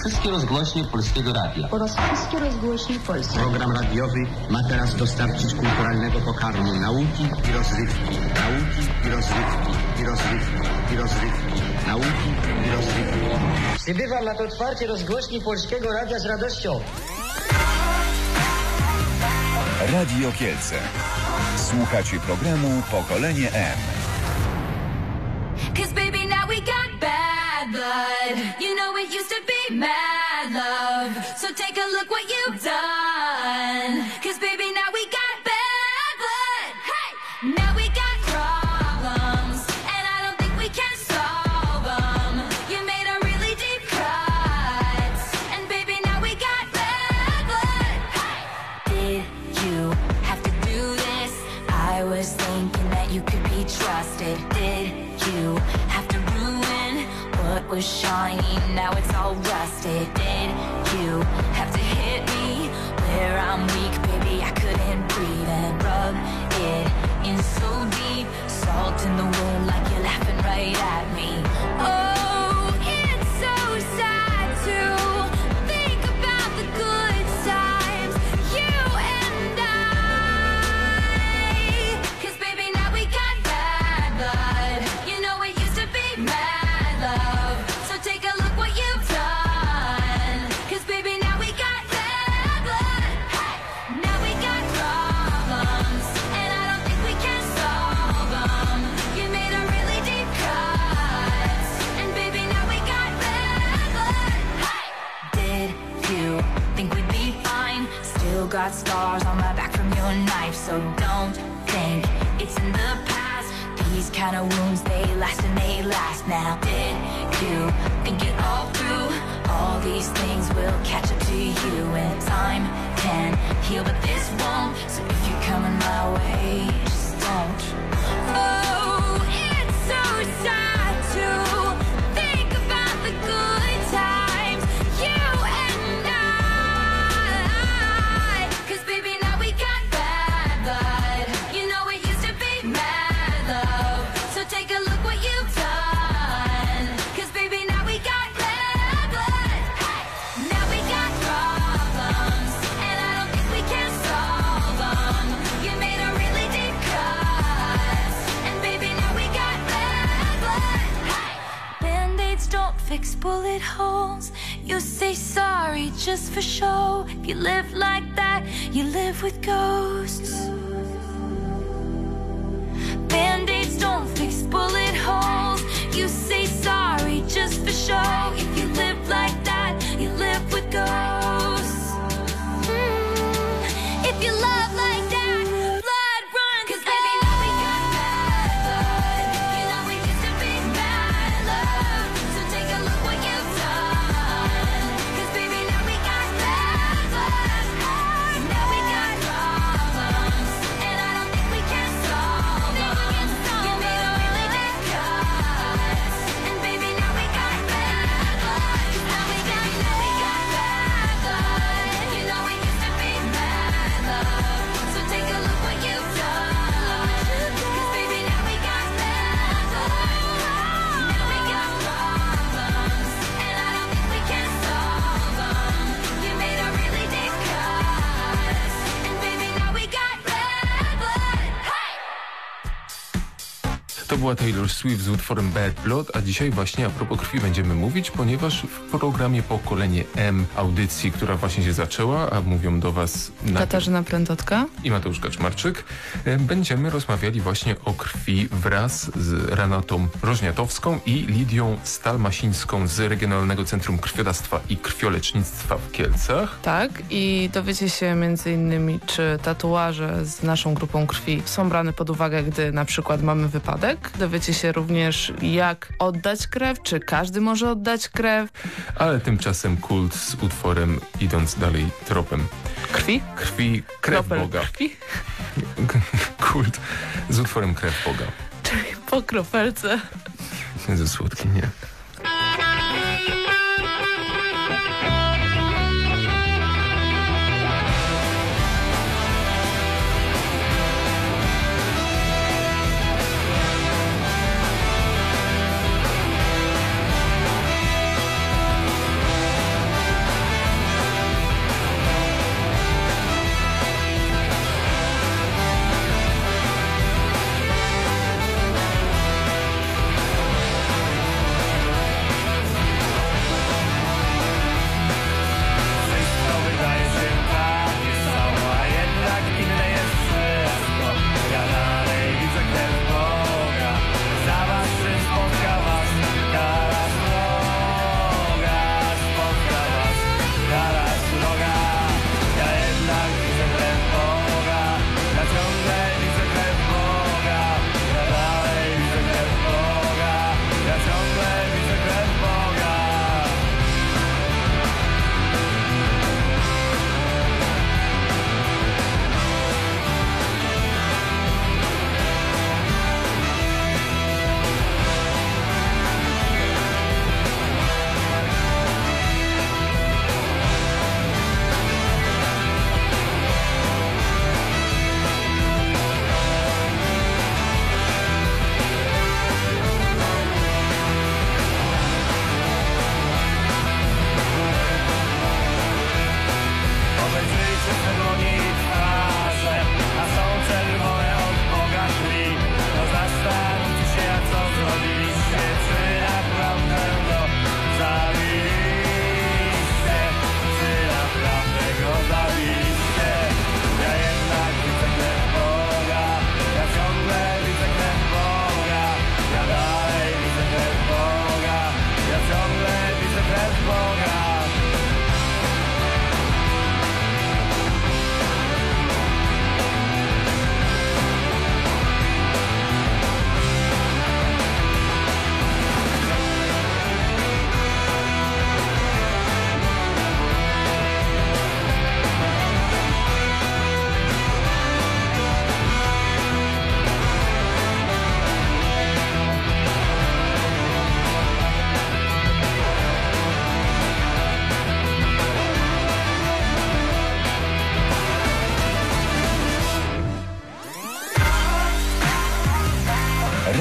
Wszystkie rozgłośnie Polskiego Radia oraz wszystkie rozgłośnie polskie. Program radiowy ma teraz dostarczyć kulturalnego pokarmu, nauki i rozrywki, nauki i rozrywki, i rozrywki, i rozrywki, nauki i rozrywki. Przybywam na to otwarcie rozgłośni Polskiego Radia z radością. Radio Kielce. Słuchacie programu Pokolenie M. Cause baby now we got bad blood. You know it used to be mad love. So take a look what you've done. Cause baby now we got bad blood. Hey! Now we got problems. And I don't think we can solve them. You made a really deep cut. And baby now we got bad blood. Hey! Did you have to do this? I was thinking that you could be trusted. Did you have to ruin what was shiny? Now it's all rusted. Did you have to hit me where I'm weak? Baby, I couldn't breathe and rub it in so deep. Salt in the wound like you're laughing right at me. Oh, it's so sad to think about the good times, you and I. 'Cause baby, now we got bad blood. You know it used to be mad love. So take a look what you've done. 'Cause baby, now we got bad blood. Hey! Now we got problems. And I don't think we can solve them. You made a really deep cut. And baby, now we got bad blood. Hey! Did you think we'd be fine? Still got scars on my back from your knife. So don't think it's in the past. These kind of wounds, they last and they last now. Did you think it all through? All these things will catch up to you, and time can heal, but this won't. So if you're coming my way, just don't. Oh, it's so sad to think about the good times, you and I. 'Cause baby, now we got bad blood. You know it used to be mad love. So take a look what you've done. 'Cause baby, now we got bad blood. Hey! Now we got problems. And I don't think we can solve them. You made a really deep cut. And baby, now we got bad blood. Hey! Band-aids don't fix bullet holes. You say sorry just for show. If you live like that, you live with ghosts. Band-aids don't fix bullet holes. You say sorry just for show. If you live like that, you live with ghosts. If you love like that, blood runs. 'Cause baby, now we got bad blood. You know we used to be mad love. So take a look what you've done. 'Cause baby, now we got bad blood. Now we got problems. And I don't think we can solve them. You made a really deep cut. And baby, now we got bad blood. Now we got bad blood. You know we used to be mad love. So take a look what you've done. 'Cause baby, now we got bad blood. Now we got problems. And I don't think we can solve them. You made a really deep cut. And baby, now we got bad blood. Hey! To była Taylor Swift z utworem Bad Blood, a dzisiaj właśnie a propos krwi będziemy mówić, ponieważ w programie Pokolenie M audycji, która właśnie się zaczęła, a mówią do Was Katarzyna Prętotka i Mateusz Kaczmarczyk, będziemy rozmawiali właśnie o krwi wraz z Renatą Rożniatowską i Lidią Stalmasińską z Regionalnego Centrum Krwiodawstwa i Krwiolecznictwa w Kielcach. Tak, i dowiecie się m.in. czy tatuaże z naszą grupą krwi są brane pod uwagę, gdy na przykład mamy wypadek. Dowiecie się również, jak oddać krew, czy każdy może oddać krew. Ale tymczasem kult z utworem Idąc dalej tropem krwi, krew Kropel Boga. Krwi? Kult z utworem Krew Boga. Czyli po kropelce. Ze słodki, nie.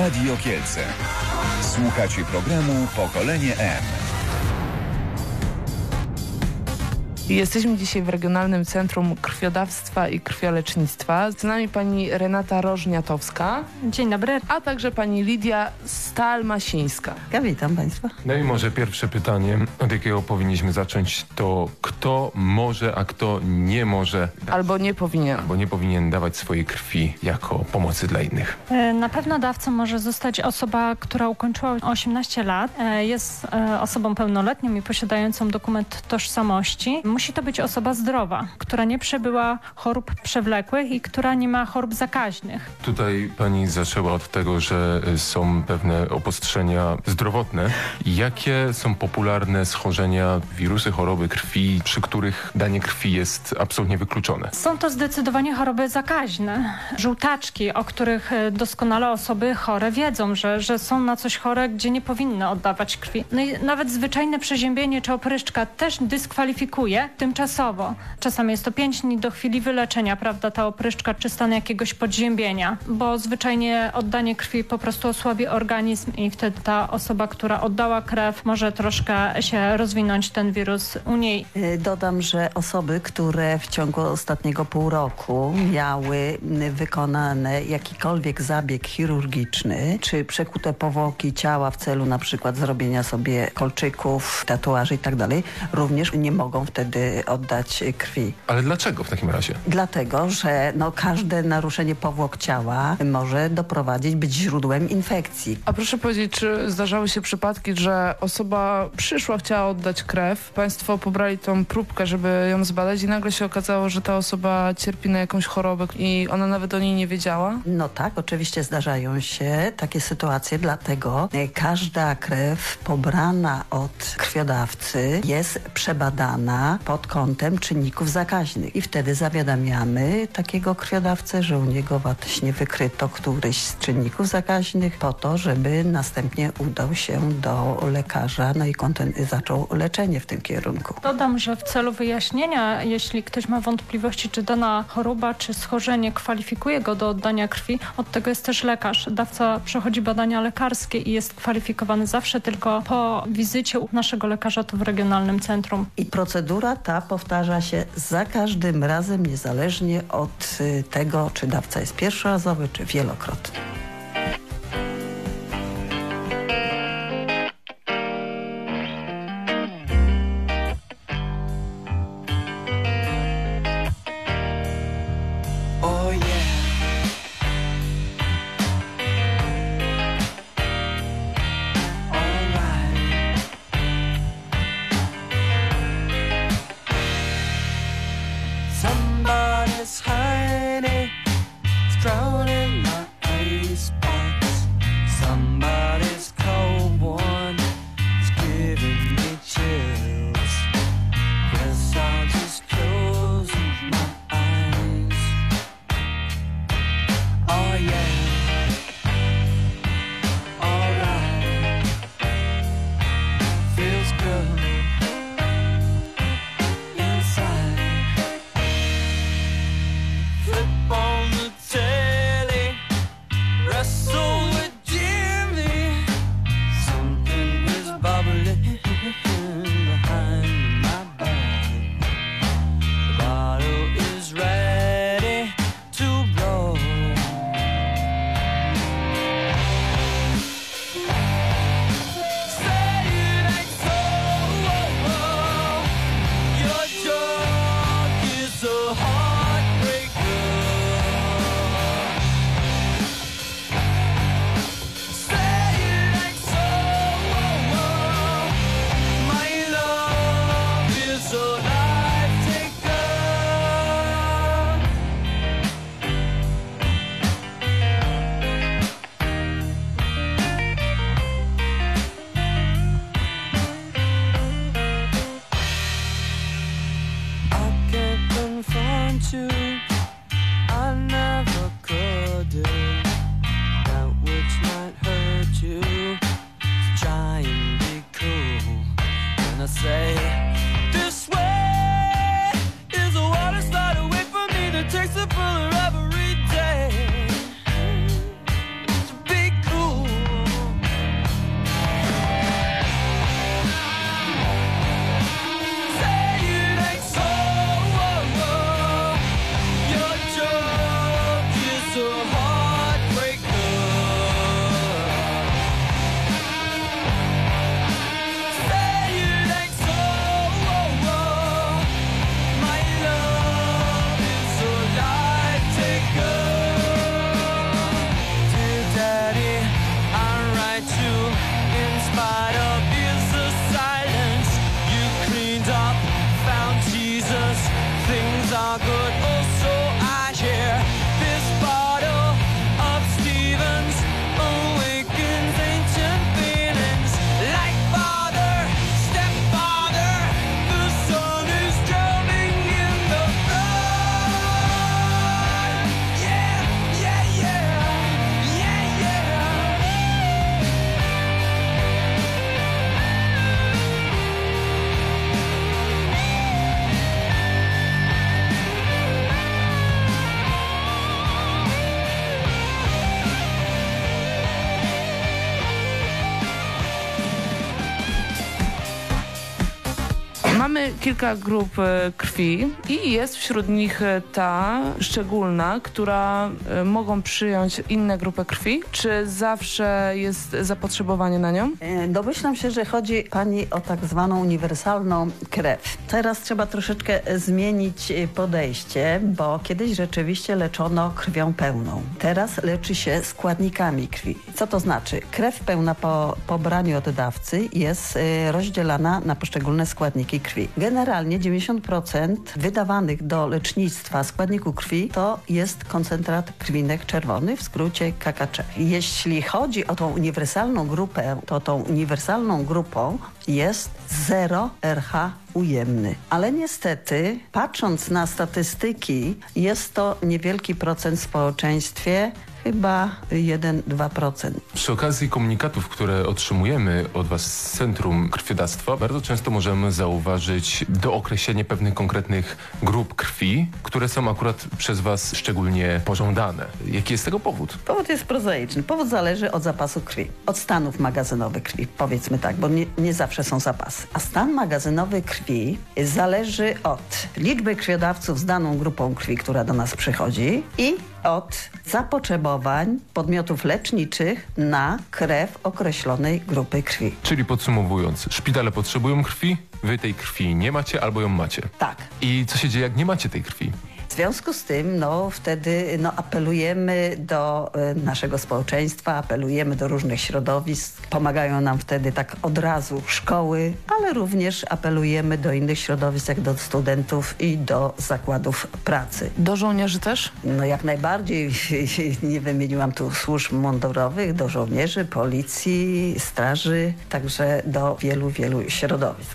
Radio Kielce. Słuchacie programu Pokolenie M. Jesteśmy dzisiaj w Regionalnym Centrum Krwiodawstwa i Krwiolecznictwa. Z nami pani Renata Rożniatowska. Dzień dobry. A także pani Lidia Stalmasińska. Ja witam państwa. No i może pierwsze pytanie, od jakiego powinniśmy zacząć, to kto może, a kto nie może Albo nie powinien dawać swojej krwi jako pomocy dla innych. Na pewno dawcą może zostać osoba, która ukończyła 18 lat, jest osobą pełnoletnią i posiadającą dokument tożsamości. Musi to być osoba zdrowa, która nie przebyła chorób przewlekłych i która nie ma chorób zakaźnych. Tutaj pani zaczęła od tego, że są pewne obostrzenia zdrowotne. Jakie są popularne schorzenia, wirusy, choroby krwi, przy których danie krwi jest absolutnie wykluczone? Są to zdecydowanie choroby zakaźne. Żółtaczki, o których doskonale osoby chore wiedzą, że są na coś chore, gdzie nie powinny oddawać krwi. No i nawet zwyczajne przeziębienie czy opryszczka też dyskwalifikuje tymczasowo. Czasami jest to 5 dni do chwili wyleczenia, prawda, ta opryszczka czy stan jakiegoś podziębienia, bo zwyczajnie oddanie krwi po prostu osłabi organizm i wtedy ta osoba, która oddała krew, może troszkę się rozwinąć ten wirus u niej. Dodam, że osoby, które w ciągu ostatniego pół roku miały wykonane jakikolwiek zabieg chirurgiczny, czy przekute powłoki ciała w celu na przykład zrobienia sobie kolczyków, tatuaży i tak dalej, również nie mogą wtedy oddać krwi. Ale dlaczego w takim razie? Dlatego, że każde naruszenie powłok ciała może być źródłem infekcji. A proszę powiedzieć, czy zdarzały się przypadki, że osoba przyszła, chciała oddać krew, państwo pobrali tą próbkę, żeby ją zbadać i nagle się okazało, że ta osoba cierpi na jakąś chorobę i ona nawet o niej nie wiedziała? No tak, oczywiście zdarzają się takie sytuacje, dlatego każda krew pobrana od krwiodawcy jest przebadana pod kątem czynników zakaźnych i wtedy zawiadamiamy takiego krwiodawcę, że u niego właśnie wykryto któryś z czynników zakaźnych po to, żeby następnie udał się do lekarza, no i zaczął leczenie w tym kierunku. Dodam, że w celu wyjaśnienia, jeśli ktoś ma wątpliwości, czy dana choroba, czy schorzenie kwalifikuje go do oddania krwi, od tego jest też lekarz. Dawca przechodzi badania lekarskie i jest kwalifikowany zawsze tylko po wizycie u naszego lekarza tu w Regionalnym Centrum. I procedura ta powtarza się za każdym razem, niezależnie od tego, czy dawca jest pierwszorazowy, czy wielokrotny. Takes a fuller every day. So be cool. my good, oh so I share this bottle of Stevens awakens ancient feelings like father, stepfather. The sun is drowning in the flood. Yeah, yeah, yeah, yeah, yeah. Mamy kilka grup krwi i jest wśród nich ta szczególna, która mogą przyjąć inne grupy krwi. Czy zawsze jest zapotrzebowanie na nią? Domyślam się, że chodzi pani o tak zwaną uniwersalną krew. Teraz trzeba troszeczkę zmienić podejście, bo kiedyś rzeczywiście leczono krwią pełną. Teraz leczy się składnikami krwi. Co to znaczy? Krew pełna po pobraniu od dawcy jest rozdzielana na poszczególne składniki krwi. Generalnie 90% wydawanych do lecznictwa składników krwi to jest koncentrat krwinek czerwony, w skrócie KKC. Jeśli chodzi o tą uniwersalną grupę, to tą uniwersalną grupą jest 0 RH ujemny. Ale niestety, patrząc na statystyki, jest to niewielki procent w społeczeństwie, chyba 1-2%. Przy okazji komunikatów, które otrzymujemy od Was z Centrum Krwiodawstwa, bardzo często możemy zauważyć dookreślenie pewnych konkretnych grup krwi, które są akurat przez Was szczególnie pożądane. Jaki jest tego powód? Powód jest prozaiczny. Powód zależy od zapasu krwi, od stanów magazynowych krwi, powiedzmy tak, bo nie zawsze są zapasy. A stan magazynowy krwi zależy od liczby krwiodawców z daną grupą krwi, która do nas przychodzi i od zapotrzebowań podmiotów leczniczych na krew określonej grupy krwi. Czyli podsumowując, szpitale potrzebują krwi, Wy tej krwi nie macie albo ją macie. Tak. I co się dzieje, jak nie macie tej krwi? W związku z tym, wtedy apelujemy do naszego społeczeństwa, apelujemy do różnych środowisk. Pomagają nam wtedy tak od razu szkoły, ale również apelujemy do innych środowisk, jak do studentów i do zakładów pracy. Do żołnierzy też? No jak najbardziej. Nie wymieniłam tu służb mundurowych, do żołnierzy, policji, straży, także do wielu, wielu środowisk.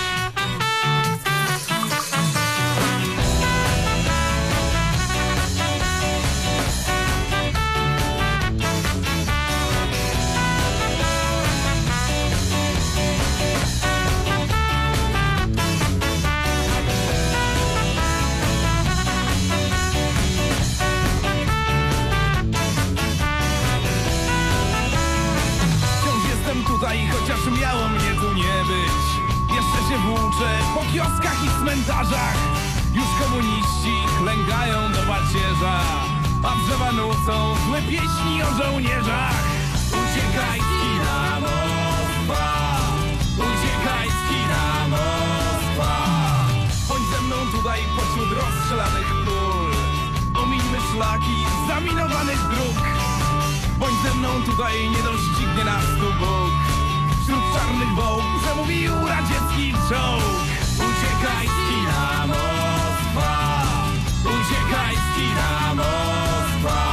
Chociaż miało mnie tu nie być, jeszcze się włóczę po kioskach i cmentarzach. Już komuniści klękają do pacierza, a drzewa nucą złe pieśni o żołnierzach. Uciekaj z kina Moskwa, uciekaj z kina Moskwa. Chodź ze mną tutaj pośród rozstrzelanych pól, omińmy szlaki zaminowanych dróg. Bądź ze mną tutaj, nie doścignie nas tu Bóg. Wśród czarnych wołk przemówił radziecki czołg. Uciekaj z kina Moskwa, uciekaj z kina Moskwa.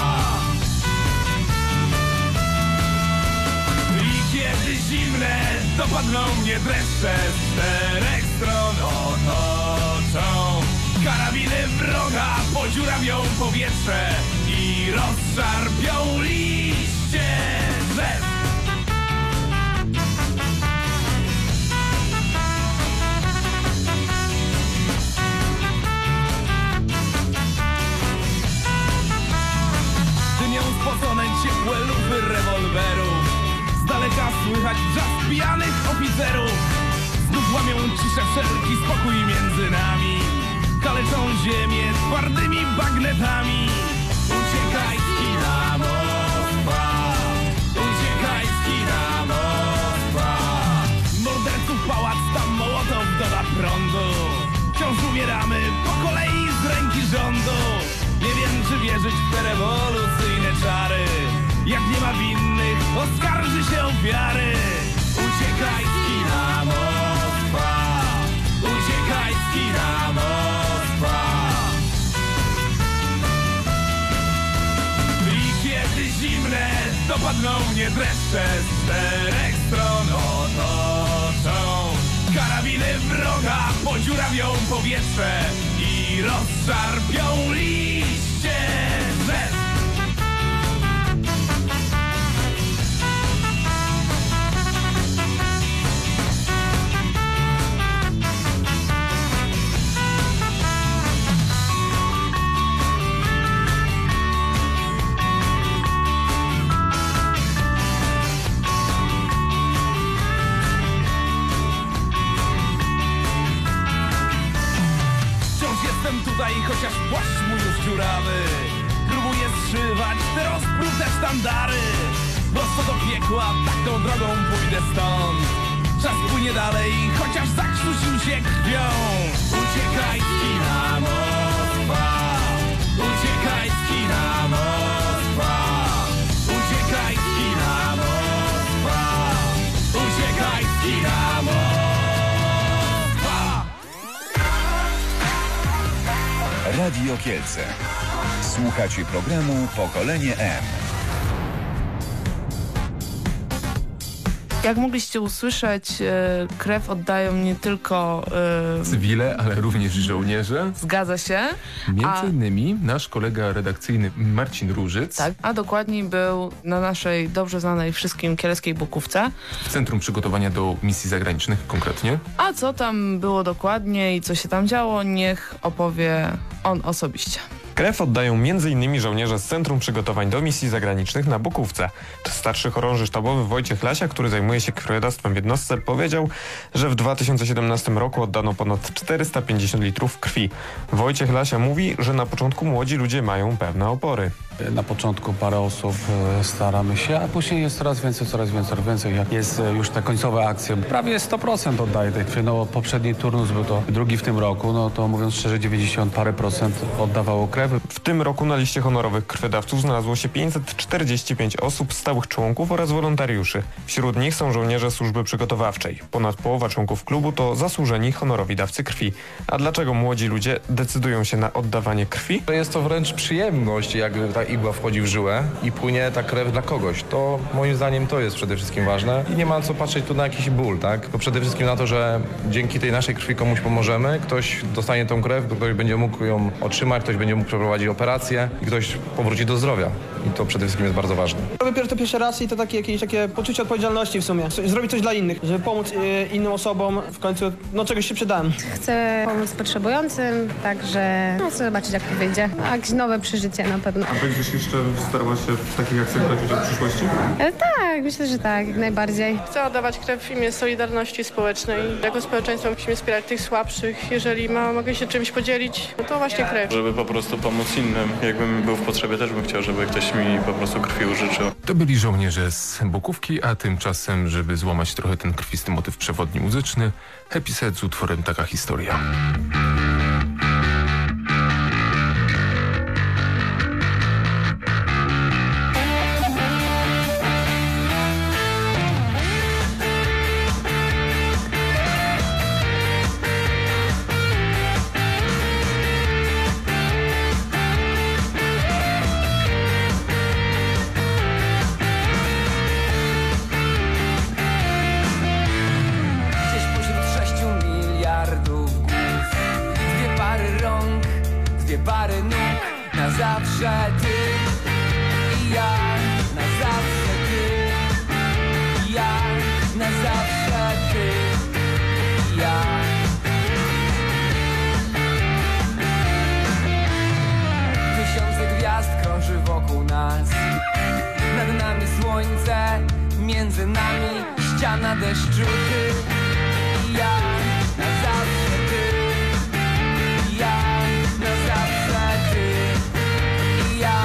I kiedy zimne dopadną mnie dreszcze, z 4 stron otoczą. Karabiny wroga podziurawią powietrze i rozszarpią liście drzew. Dymią spocone ciepłe lufy rewolwerów, z daleka słychać wrzask pijanych oficerów. Znów łamią ciszę wszelki spokój między nami, kaleczą ziemię twardymi bagnetami. Uciekaj z kina Moskwa, uciekaj z kina Moskwa. Morderców pałac, tam Mołotow doda prądu. Wciąż umieramy po kolei z ręki rządu. Nie wiem, czy wierzyć w te rewolucyjne czary. Jak nie ma winnych, oskarży się ofiary. Uciekaj z kina Moskwa, uciekaj z kina Moskwa. mnie dreszcze z 4 stron otoczą. Karabiny wroga podziurawią powietrze i rozszarpią liście drzew. Tutaj, chociaż płaszcz mój już dziurawy, próbuję zszywać te rozprute sztandary. Prosto do piekła, tak tą drogą pójdę stąd. Czas płynie dalej, chociaż zakrztusił się krwią. Uciekaj z kina, Moskwa! Uciekaj z kina, Moskwa! Uciekaj z kina, Moskwa! Uciekaj z kina, Moskwa! Radio Kielce. Słuchacie programu Pokolenie M. Jak mogliście usłyszeć, krew oddają nie tylko cywile, ale również żołnierze. Zgadza się. Między innymi nasz kolega redakcyjny Marcin Różyc. Tak, a dokładniej był na naszej dobrze znanej wszystkim kieleckiej Bukówce. W Centrum Przygotowania do Misji Zagranicznych konkretnie. A co tam było dokładnie i co się tam działo, niech opowie on osobiście. Krew oddają m.in. żołnierze z Centrum Przygotowań do Misji Zagranicznych na Bukówce. Starszy chorąży sztabowy Wojciech Lasia, który zajmuje się krwiodawstwem w jednostce, powiedział, że w 2017 roku oddano ponad 450 litrów krwi. Wojciech Lasia mówi, że na początku młodzi ludzie mają pewne opory. Na początku parę osób staramy się, a później jest coraz więcej. Jak jest już ta końcowa akcja, prawie 100% oddaje tej krwi. No, poprzedni turnus był to drugi w tym roku, no to mówiąc szczerze 90 parę procent oddawało krew. W tym roku na liście honorowych krwiodawców znalazło się 545 osób, stałych członków oraz wolontariuszy. Wśród nich są żołnierze służby przygotowawczej. Ponad połowa członków klubu to zasłużeni honorowi dawcy krwi. A dlaczego młodzi ludzie decydują się na oddawanie krwi? Jest to wręcz przyjemność, jak ta igła wchodzi w żyłę i płynie ta krew dla kogoś. To moim zdaniem to jest przede wszystkim ważne i nie ma co patrzeć tu na jakiś ból, tak? To przede wszystkim na to, że dzięki tej naszej krwi komuś pomożemy, ktoś dostanie tą krew, ktoś będzie mógł ją otrzymać, ktoś będzie mógł przeprowadzić operację i ktoś powróci do zdrowia. I to przede wszystkim jest bardzo ważne. Robię to pierwszy raz i to jakieś takie poczucie odpowiedzialności w sumie. Zrobić coś dla innych, żeby pomóc innym osobom. W końcu czegoś się przydałem. Chcę pomóc potrzebującym, także chcę zobaczyć, jak to wyjdzie. Jakieś nowe przeżycie na pewno. A będziesz jeszcze starała się w takich akcjach brać udział w przyszłości? Tak, myślę, że tak, jak najbardziej. Chcę oddawać krew w imię solidarności społecznej. Jako społeczeństwo musimy wspierać tych słabszych. Jeżeli mogę się czymś podzielić, no to właśnie krew. Żeby po prostu pomóc innym. Jakbym był w potrzebie, też bym chciał, żeby ktoś mi po prostu krwi użyczył. To byli żołnierze z Bukówki, a tymczasem, żeby złamać trochę ten krwisty motyw przewodni muzyczny, Happy Set z utworem Taka historia. Pary nóg, na zawsze ty i ja, na zawsze ty i ja, na zawsze ty i ja. Tysiące gwiazd krąży wokół nas, nad nami słońce, między nami ściana deszczu, ty i ja, na zawsze ty i ja. Na zawsze ty i ja.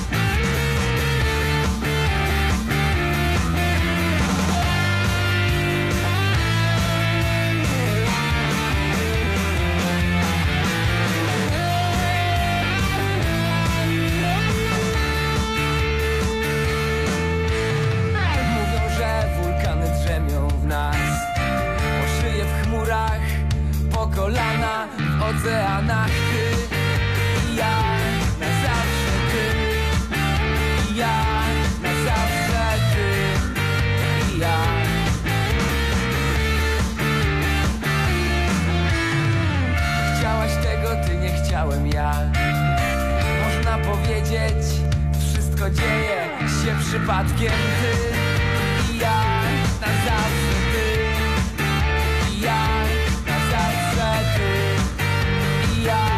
Mówią, że wulkany drzemią w nas, po szyję w chmurach, po kolana w oceanach. Ja, na zawsze ty, ja, na zawsze ty. wszystko dzieje się przypadkiem. Ty i ja, na zawsze ty i ja, na zawsze ty i ja.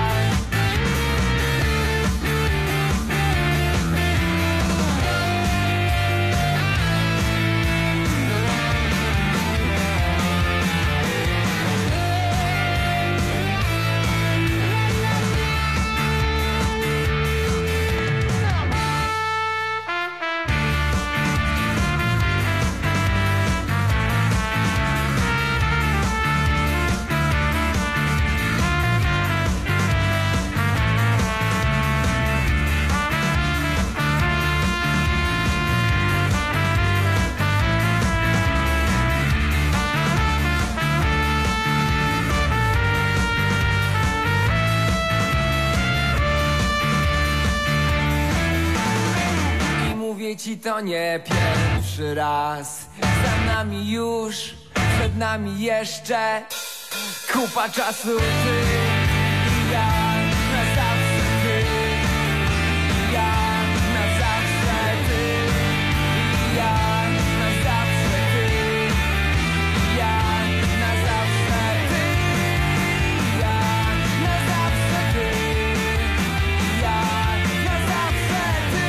Ci to nie pierwszy raz. Za nami już, przed nami jeszcze kupa czasu. Ty i ja, na zawsze ty i ja, na zawsze ty i ja, na zawsze ty i ja, na zawsze ty i ja, na zawsze ty i ja, na zawsze ty.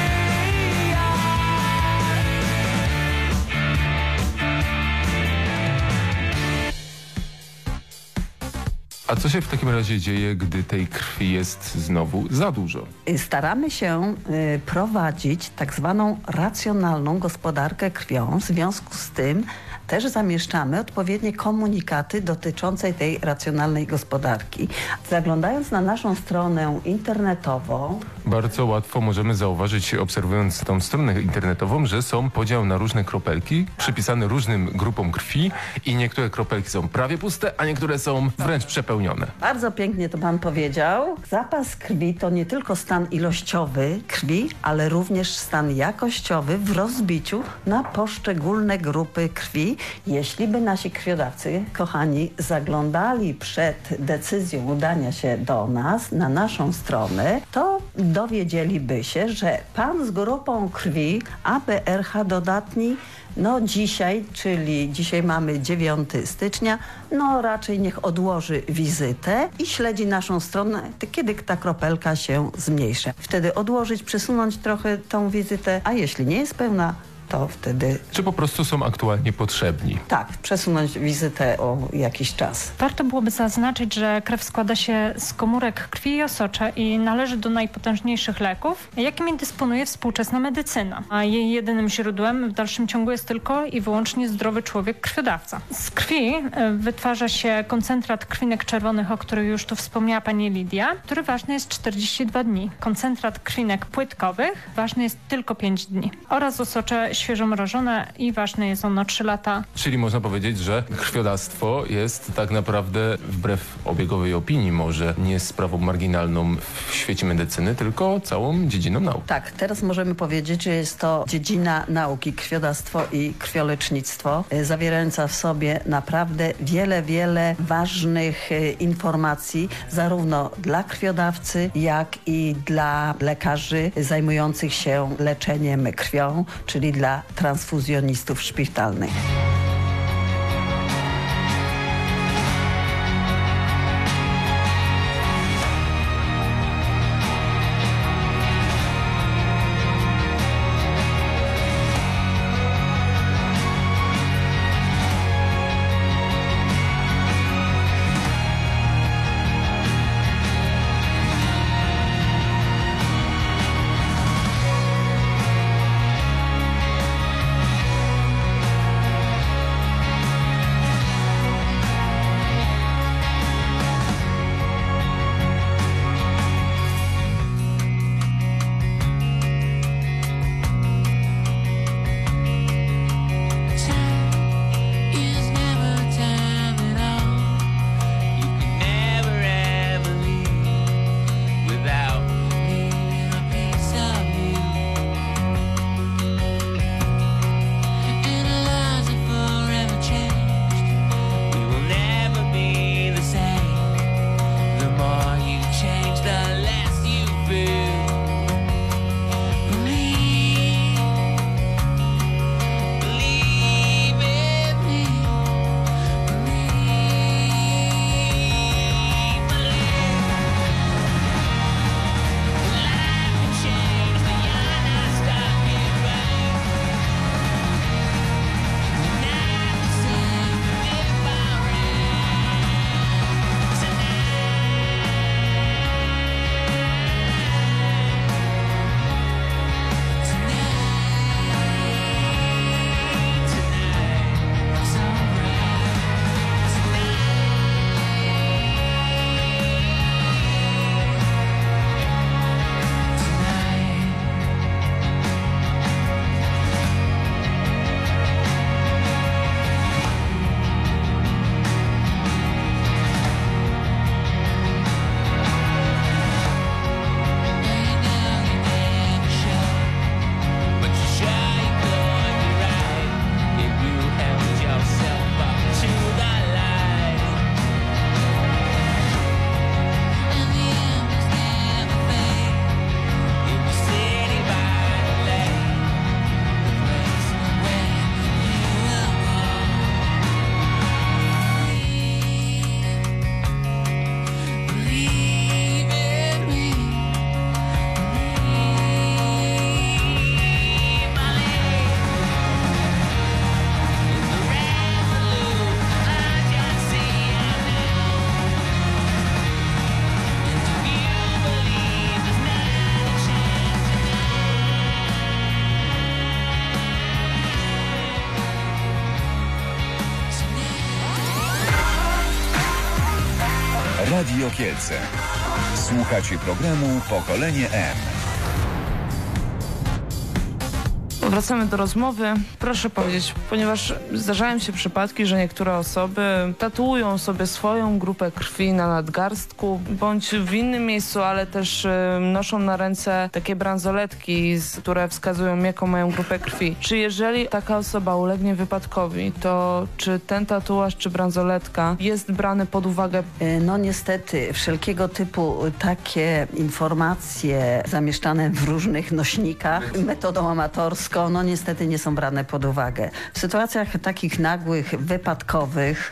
A co się w takim razie dzieje, gdy tej krwi jest znowu za dużo? Staramy się prowadzić tak zwaną racjonalną gospodarkę krwią. W związku z tym też zamieszczamy odpowiednie komunikaty dotyczące tej racjonalnej gospodarki. Zaglądając na naszą stronę internetową... Bardzo łatwo możemy zauważyć, obserwując tą stronę internetową, że są podział na różne kropelki, przypisane różnym grupom krwi i niektóre kropelki są prawie puste, a niektóre są wręcz przepełnione. Bardzo pięknie to pan powiedział. Zapas krwi to nie tylko stan ilościowy krwi, ale również stan jakościowy w rozbiciu na poszczególne grupy krwi. Jeśli by nasi krwiodawcy, kochani, zaglądali przed decyzją udania się do nas, na naszą stronę, to dowiedzieliby się, że pan z grupą krwi ABRH dodatni, no dzisiaj, czyli dzisiaj mamy 9 stycznia, no raczej niech odłoży wizytę i śledzi naszą stronę, kiedy ta kropelka się zmniejsza. Wtedy odłożyć, przesunąć trochę tą wizytę, a jeśli nie jest pełna, to wtedy... Czy po prostu są aktualnie potrzebni? Tak, przesunąć wizytę o jakiś czas. Warto byłoby zaznaczyć, że krew składa się z komórek krwi i osocza i należy do najpotężniejszych leków, jakimi dysponuje współczesna medycyna. A jej jedynym źródłem w dalszym ciągu jest tylko i wyłącznie zdrowy człowiek, krwiodawca. Z krwi wytwarza się koncentrat krwinek czerwonych, o których już tu wspomniała pani Lidia, który ważny jest 42 dni. Koncentrat krwinek płytkowych ważny jest tylko 5 dni. Oraz osocze świeżo mrożone i ważne jest ono 3 lata. Czyli można powiedzieć, że krwiodawstwo jest tak naprawdę, wbrew obiegowej opinii, może nie sprawą marginalną w świecie medycyny, tylko całą dziedziną nauk. Tak, teraz możemy powiedzieć, że jest to dziedzina nauki, krwiodawstwo i krwiolecznictwo, zawierająca w sobie naprawdę wiele ważnych informacji, zarówno dla krwiodawcy, jak i dla lekarzy zajmujących się leczeniem krwią, czyli dla transfuzjonistów szpitalnych. Radio Kielce. Słuchacie programu Pokolenie M. Wracamy do rozmowy. Proszę powiedzieć, ponieważ zdarzają się przypadki, że niektóre osoby tatuują sobie swoją grupę krwi na nadgarstku bądź w innym miejscu, ale też noszą na ręce takie bransoletki, które wskazują, jaką mają grupę krwi. Czy jeżeli taka osoba ulegnie wypadkowi, to czy ten tatuaż czy bransoletka jest brany pod uwagę? No niestety wszelkiego typu takie informacje zamieszczane w różnych nośnikach metodą amatorską no niestety nie są brane pod uwagę. W sytuacjach takich nagłych, wypadkowych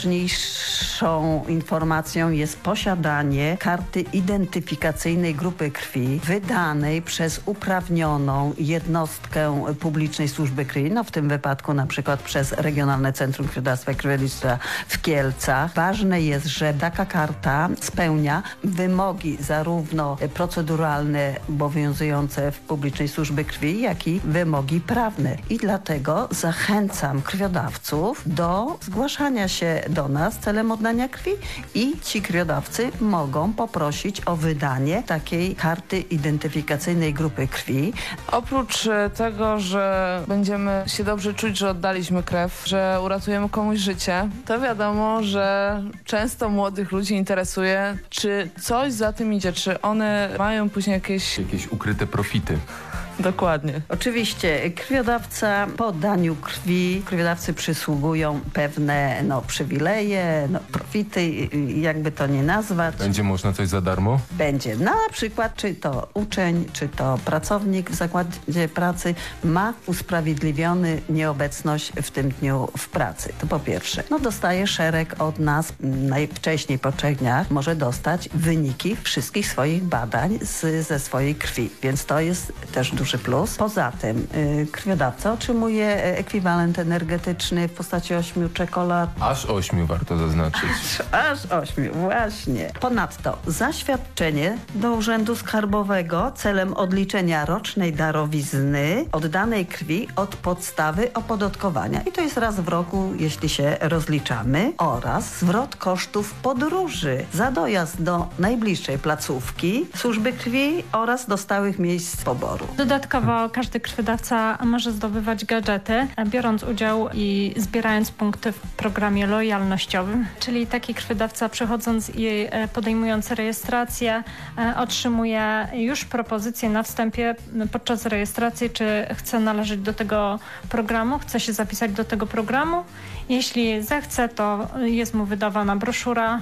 najważniejszą informacją jest posiadanie karty identyfikacyjnej grupy krwi wydanej przez uprawnioną jednostkę publicznej służby krwi, no w tym wypadku na przykład przez Regionalne Centrum Krwiodawstwa i Krwiolecznictwa w Kielcach. Ważne jest, że taka karta spełnia wymogi zarówno proceduralne obowiązujące w publicznej służbie krwi, jak i wymogi prawne. I dlatego zachęcam krwiodawców do zgłaszania się do nas celem oddania krwi i ci krwiodawcy mogą poprosić o wydanie takiej karty identyfikacyjnej grupy krwi. Oprócz tego, że będziemy się dobrze czuć, że oddaliśmy krew, że uratujemy komuś życie, to wiadomo, że często młodych ludzi interesuje, czy coś za tym idzie, czy one mają później jakieś ukryte profity. Dokładnie. Oczywiście krwiodawca po oddaniu krwi, krwiodawcy przysługują pewne przywileje, profity, jakby to nie nazwać. Będzie można coś za darmo? Będzie. Na przykład czy to uczeń, czy to pracownik w zakładzie pracy ma usprawiedliwiony nieobecność w tym dniu w pracy. To po pierwsze. Dostaje szereg od nas, najwcześniej po 3 dniach może dostać wyniki wszystkich swoich badań ze swojej krwi, więc to jest też duży plus. Poza tym krwiodawca otrzymuje ekwiwalent energetyczny w postaci 8 czekolad. Aż 8 warto zaznaczyć. Aż 8, właśnie. Ponadto zaświadczenie do Urzędu Skarbowego celem odliczenia rocznej darowizny oddanej krwi od podstawy opodatkowania. I to jest raz w roku, jeśli się rozliczamy. Oraz zwrot kosztów podróży za dojazd do najbliższej placówki służby krwi oraz do stałych miejsc poboru. Dodatkowo każdy krwiodawca może zdobywać gadżety, biorąc udział i zbierając punkty w programie lojalnościowym. Czyli taki krwiodawca, przechodząc i podejmując rejestrację, otrzymuje już propozycję na wstępie podczas rejestracji, czy chce należeć do tego programu, chce się zapisać do tego programu. Jeśli zechce, to jest mu wydawana broszura,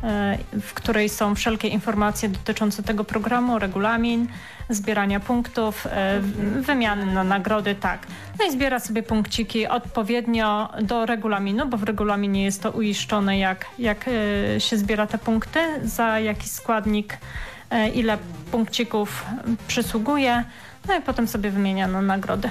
w której są wszelkie informacje dotyczące tego programu, regulamin, zbierania punktów, wymiany na nagrody, tak. No i zbiera sobie punkciki odpowiednio do regulaminu, bo w regulaminie jest to uiszczone, jak się zbiera te punkty, za jaki składnik, ile punkcików przysługuje, no i potem sobie wymienia na nagrody.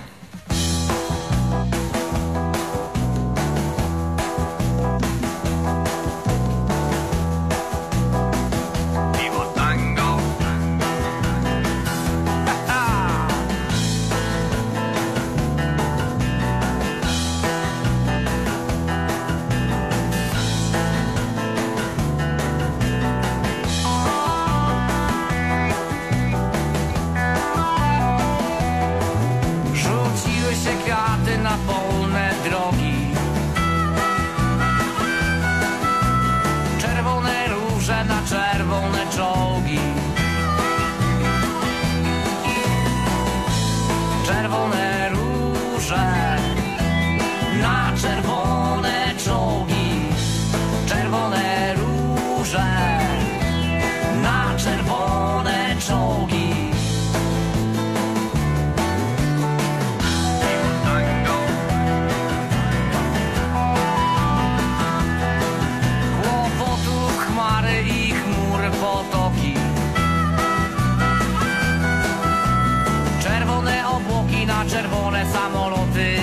Czerwone samoloty,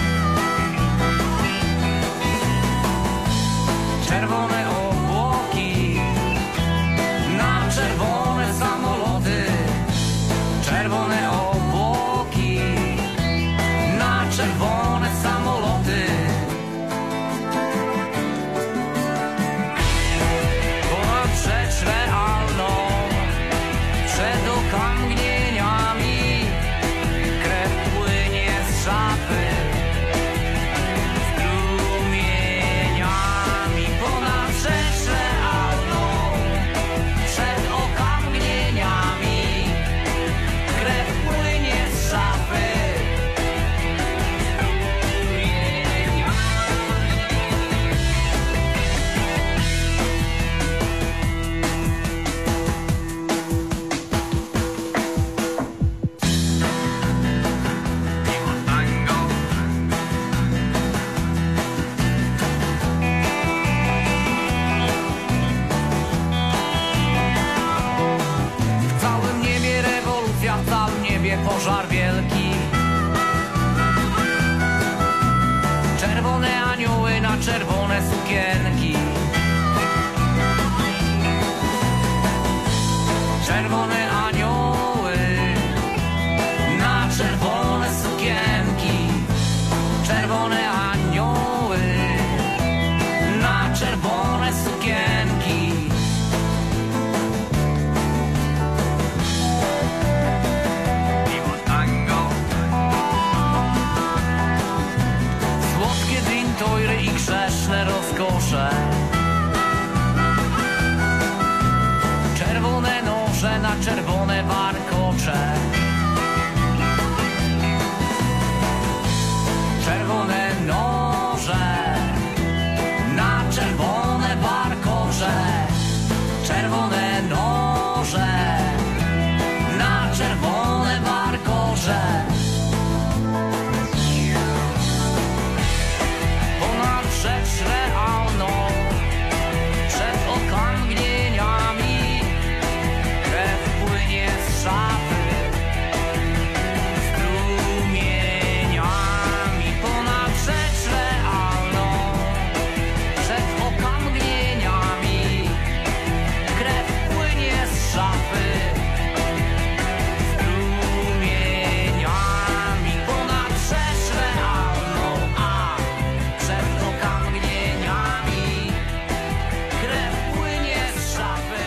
czerwone obłoki, na czerwone samoloty, czerwone obłoki, na czerwone samoloty. Ponad pożar wielki. Czerwone anioły na czerwone sukienki. Czerwone anioły na czerwone sukienki. Czerwone anioły na czerwone sukienki. Miło tango. Słodkie dintojry i grzeszne rozkosze. Czerwone noże na czerwone warkocze. Czerwone noże na czerwone warkocze. Czerwone noże na czerwone warkocze. Ponad rzecz realną, przed okamgnieniami, krew płynie z szafy strumieniami. Ponad rzecz realną, przed okamgnieniami, krew płynie z szafy strumieniami. Ponad rzecz realną, a przed okamgnieniami, krew płynie z szafy.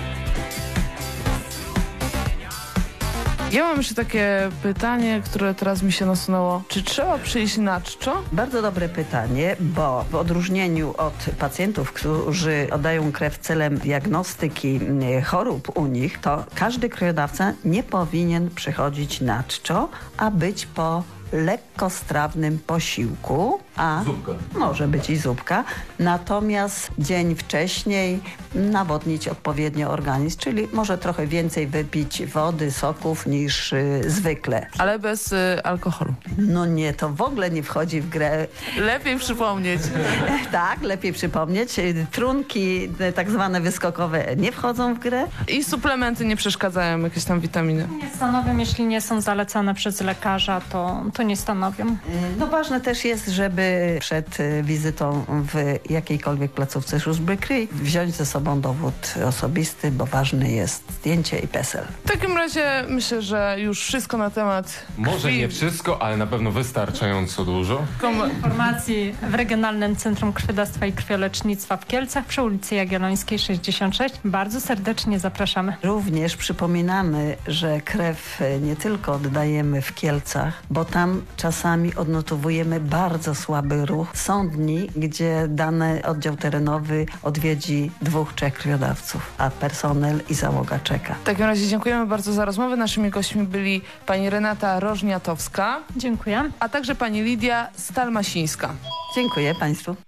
Ja mam jeszcze takie pytanie, które teraz mi się nasunęło. Czy trzeba przyjść na czczo? Bardzo dobre pytanie, bo w odróżnieniu od pacjentów, którzy oddają krew celem diagnostyki chorób u nich, to każdy krwiodawca nie powinien przychodzić na czczo, a być po lekkostrawnym posiłku, a Zupka. może być i zupka, natomiast dzień wcześniej nawodnić odpowiednio organizm, czyli może trochę więcej wypić wody, soków niż zwykle. Ale bez alkoholu. No nie, to w ogóle nie wchodzi w grę. Lepiej przypomnieć. Tak, lepiej przypomnieć. Trunki tak zwane wyskokowe nie wchodzą w grę. I suplementy nie przeszkadzają, jakieś tam witaminy. Nie stanowią, jeśli nie są zalecane przez lekarza, to nie stanowią. No ważne też jest, żeby przed wizytą w jakiejkolwiek placówce służby krwi wziąć ze sobą dowód osobisty, bo ważny jest zdjęcie i PESEL. W takim razie myślę, że już wszystko na temat Może krwi. nie wszystko, ale na pewno wystarczająco dużo. Informacji w Regionalnym Centrum Krwiodawstwa i Krwiolecznictwa w Kielcach przy ulicy Jagiellońskiej 66. Bardzo serdecznie zapraszamy. Również przypominamy, że krew nie tylko oddajemy w Kielcach, bo tam czasami odnotowujemy bardzo słaby ruch. Są dni, gdzie dany oddział terenowy odwiedzi 2-3 krwiodawców, a personel i załoga czeka. W takim razie dziękujemy bardzo za rozmowę. Naszymi gośćmi byli pani Renata Rożniatowska. Dziękuję. A także pani Lidia Stalmasińska. Dziękuję Państwu.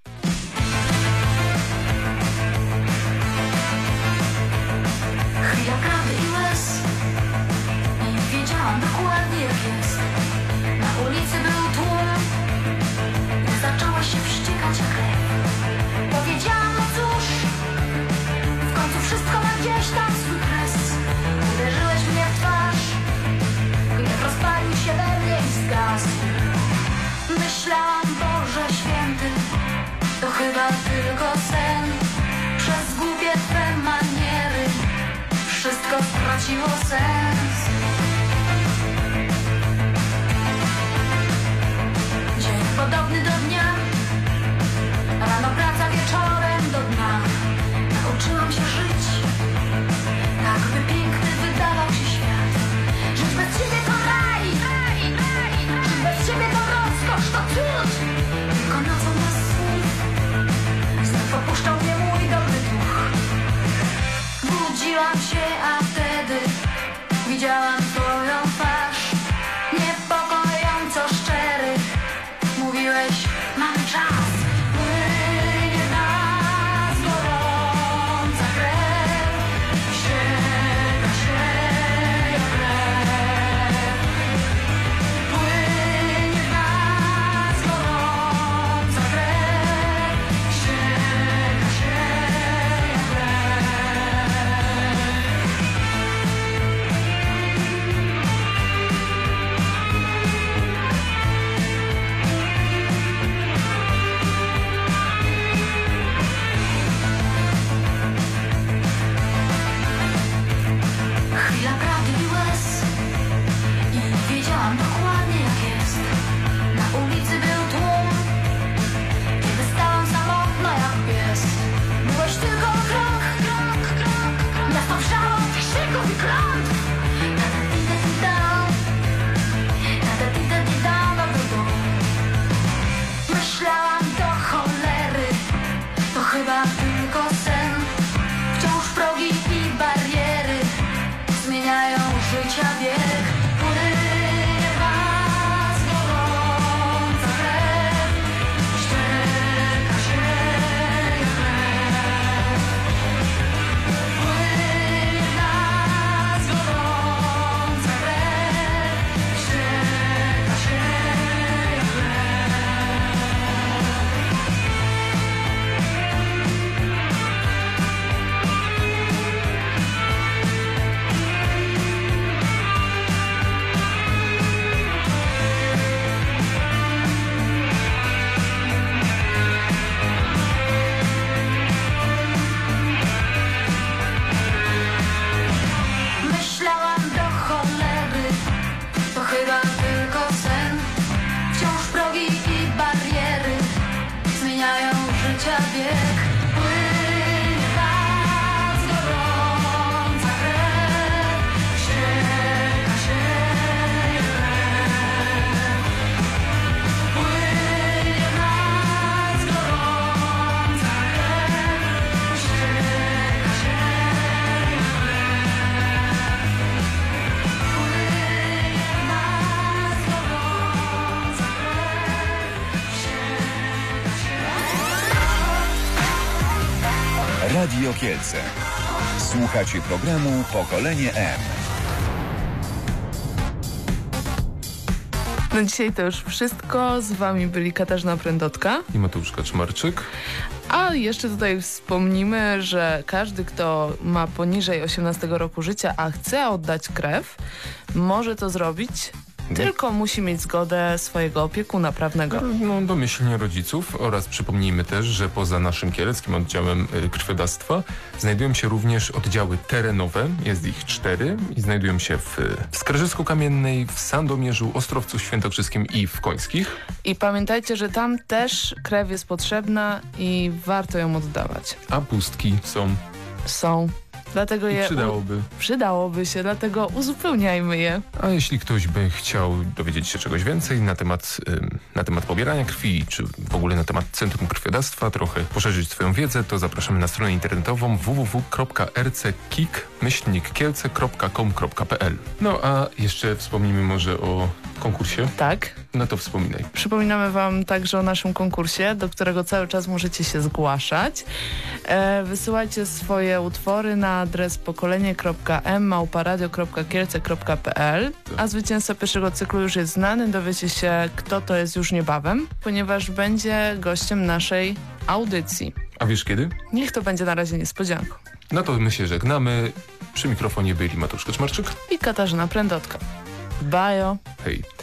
Chwila prawdy i łez. Nie wiedziałam dokładnie jak jest. Na ulicy był tłum. Zaczęła się wściekać krew. Powiedziałam, no cóż, w końcu wszystko ma gdzieś tam swój kres. Uderzyłeś mnie w twarz. Gniew rozpalił się we mnie i zgasł. Myślałam, Boże Święty, to chyba tylko sen. Przez głupie twe maniery wszystko straciło sens. Dzień podobny do dnia, rano praca, wieczorem do dna. Nauczyłam się żyć, tak by piękny wydawał się świat. Żyć bez ciebie to raj, żyć bez ciebie to rozkosz, to cud. Tylko nocą bez słów znów opuszczał mnie mój dobry duch. Budziłam się, a wtedy widziałam twoją twarz. Niepokojąco szczery, mówiłeś, mam czas. Płynie w nas gorąca krew, ścieka się jak lew. Płynie w nas gorąca krew, ścieka się jak lew. Radio Kielce. Słuchacie programu Pokolenie M. No dzisiaj to już wszystko. Z wami byli Katarzyna Prędotka i Mateusz Kaczmarczyk. A jeszcze tutaj wspomnimy, że każdy, kto ma poniżej 18 roku życia, a chce oddać krew, może to zrobić. Tylko musi mieć zgodę swojego opiekuna prawnego. No, domyślnie rodziców oraz przypomnijmy też, że poza naszym kieleckim oddziałem krwiodawstwa znajdują się również oddziały terenowe, jest ich 4 i znajdują się w Skarżysku-Kamiennej, w Sandomierzu, Ostrowcu Świętokrzyskim i w Końskich. I pamiętajcie, że tam też krew jest potrzebna i warto ją oddawać. A pustki są. Dlatego przydałoby się, dlatego uzupełniajmy je. A jeśli ktoś by chciał dowiedzieć się czegoś więcej na temat pobierania krwi, czy w ogóle na temat Centrum Krwiodawstwa, trochę poszerzyć swoją wiedzę, to zapraszamy na stronę internetową www.rckik-kielce.com.pl. No a jeszcze wspomnimy może o konkursie? Tak. No to wspominaj. Przypominamy wam także o naszym konkursie, do którego cały czas możecie się zgłaszać. Wysyłajcie swoje utwory na adres pokolenie.m@radio.kielce.pl, a zwycięzca pierwszego cyklu już jest znany. Dowiecie się, kto to jest już niebawem, ponieważ będzie gościem naszej audycji. A wiesz kiedy? Niech to będzie na razie niespodzianką. No to my się żegnamy. Przy mikrofonie byli Mateusz Kaczmarczyk i Katarzyna Prędotka. Bajo. Hej.